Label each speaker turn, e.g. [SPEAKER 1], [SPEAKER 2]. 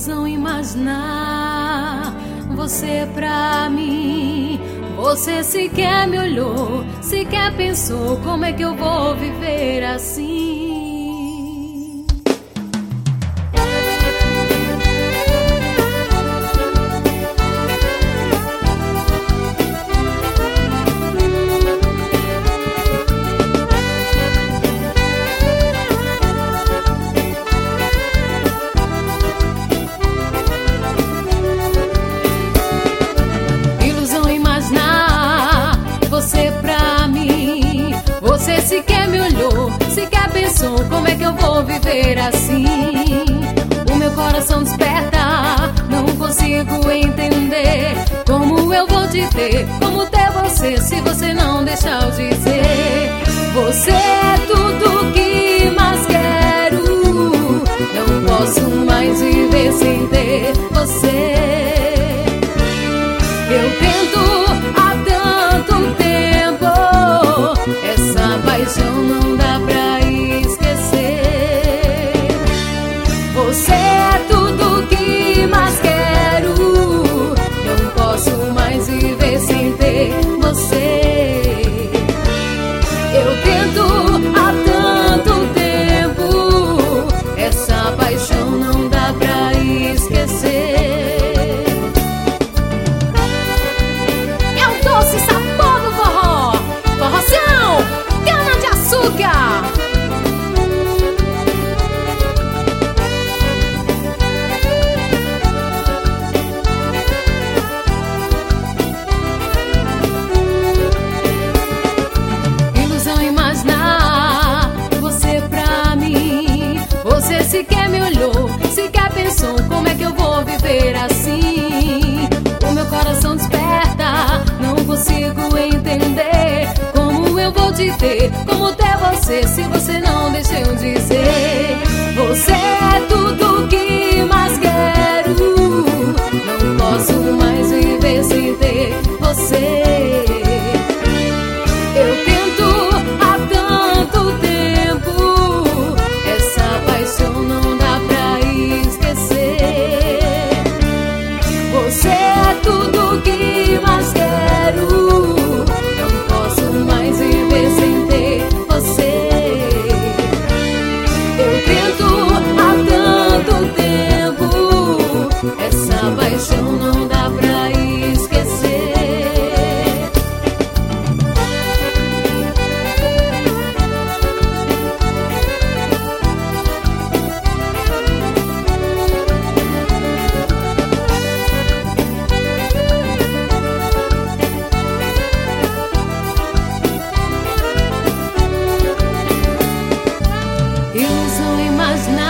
[SPEAKER 1] ilusão imaginar você pra mim. Você sequer me olhou, sequer pensou como é que eu vou viver assim. Você pra mim, você sequer me olhou, sequer pensou como é que eu vou viver assim. O meu coração desperta, não consigo entender como eu vou te ter, como ter você se você não deixar eu dizer. Você é tudo que mais quero, não posso mais viver sem ter você. Eu tento há tanto tempo, essa paixão não dá pra esquecer. Você é tudo que mais quero, não posso mais viver sem ter você. Eu tento há tanto tempo, essa paixão não dá pra esquecer. Doce sabor do forró, forrozão, cana de açúcar. Ilusão imaginar você pra mim. Você sequer me olhou, sequer pensou como é que eu vou viver assim. O meu coração desperta, não consigo entender como eu vou te ter, como ter você se você não deixa eu dizer. Você é tudo que mais quero, não posso mais viver sem ter você. Eu tento há tanto tempo, essa paixão não dá pra esquecer. Você é tudo que mais quero, não posso mais viver sem ter você. Eu tento há tanto tempo, essa paixão não dá pra esquecer. Ilusão imaginar